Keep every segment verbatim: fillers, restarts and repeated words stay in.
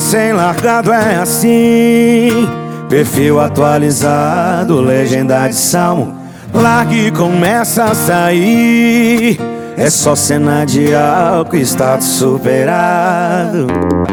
Recém-largado é assim, perfil atualizado, legenda de salmo. Largue e começa a sair, é só cena de álcool, status superado.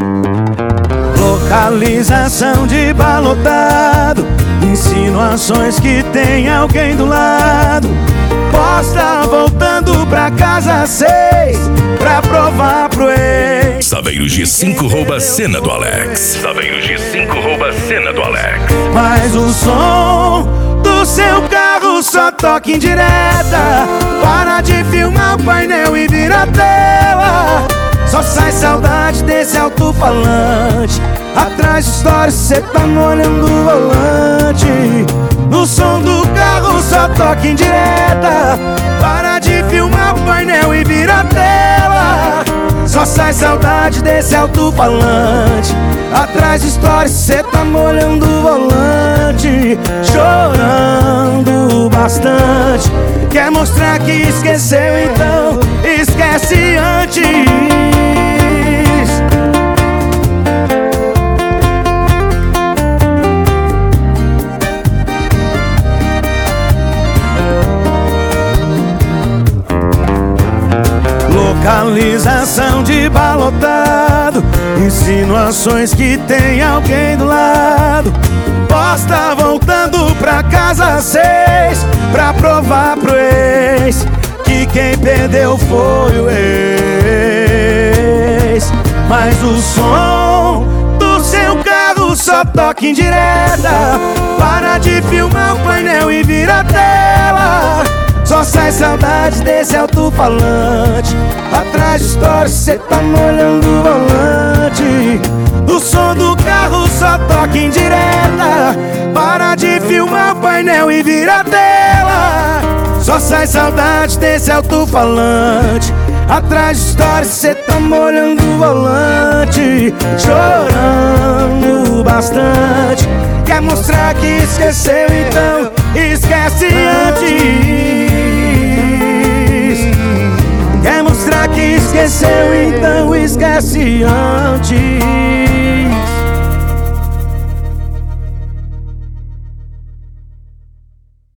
Localização de balotado, insinuações que tem alguém do lado. Posta voltando pra casa seis, pra provar pro ex. Saveiros G cinco rouba cena do Alex. Saveiros G cinco rouba cena do Alex. Mas o som do seu carro só toca em direta. Para de filmar o painel e vira a tela. Só sai saudade desse alto-falante. Atrás de stories cê tá molhando o volante. No som do carro só toca em direta. Para de filmar o painel e vira a tela. Só sai saudade desse alto-falante. Atrás de stories cê tá molhando o volante. Chorando bastante. Quer mostrar que esqueceu, então esquece antes. Localização de balotado, insinuações que tem alguém do lado. Posta voltando pra casa seis, pra provar pro ex que quem perdeu foi o ex. Mas o som do seu carro só toca em direta. Para de filmar o painel e vira a tela. Só sai saudade desse alto-falante. Atrás de stories cê tá molhando o volante. O som do carro só toca em direta. Para de filmar o painel e vira a tela. Só sai saudade desse alto-falante. Atrás de stories cê tá molhando o volante. Chorando bastante. Quer mostrar que esqueceu, então esquece antes. Quer mostrar que esqueceu, então esquece antes.